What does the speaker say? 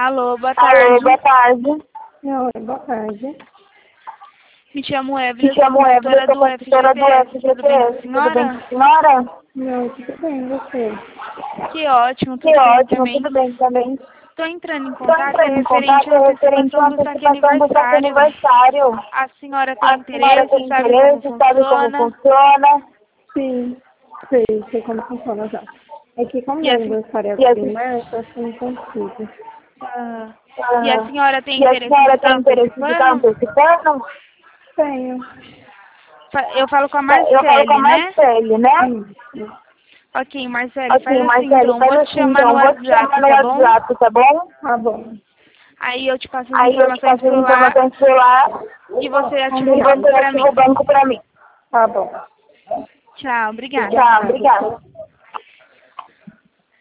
Alô, boa Alô, tarde. boa tarde. Oi, boa tarde. Me chamo Evelyn, Me chamo Evelyn, consultora sou do consultora do FGTS. Tudo bem com a FGTS. Tudo bem com senhora? a senhora? Não, tudo bem, você? Que ótimo, Que tudo bem ótimo, também. tudo bem também. Estou entrando em Estou contato entrando em referente contato à referente antecipação à do saque antecipação do saque aniversário. aniversário. A senhora tem A senhora interesse, tem sabe como interesse, sabe como funciona? funciona? Sim, sei como funciona já. É que como E meu a, aniversário é E a, em março, acho que não consigo. ah, e a ah, senhora tem e a interesse de senhora estar tem interesse de estar antecipando? antecipando? Tenho. Eu falo com a Eu falo com a Marcele, né? Marcele, né? Isso. Ok, Marcele, Ok, faz assim Marcele, então. faz Vou te assim chamar no então. Vou te chamar WhatsApp, no tá bom? WhatsApp, tá bom? Tá bom. Aí eu te passo as Aí eu te informações passo as por lá informações por lá e você ativa o e banco você pra ativa o mim. banco pra mim. Tá bom. Tchau, obrigada. Tchau, obrigada.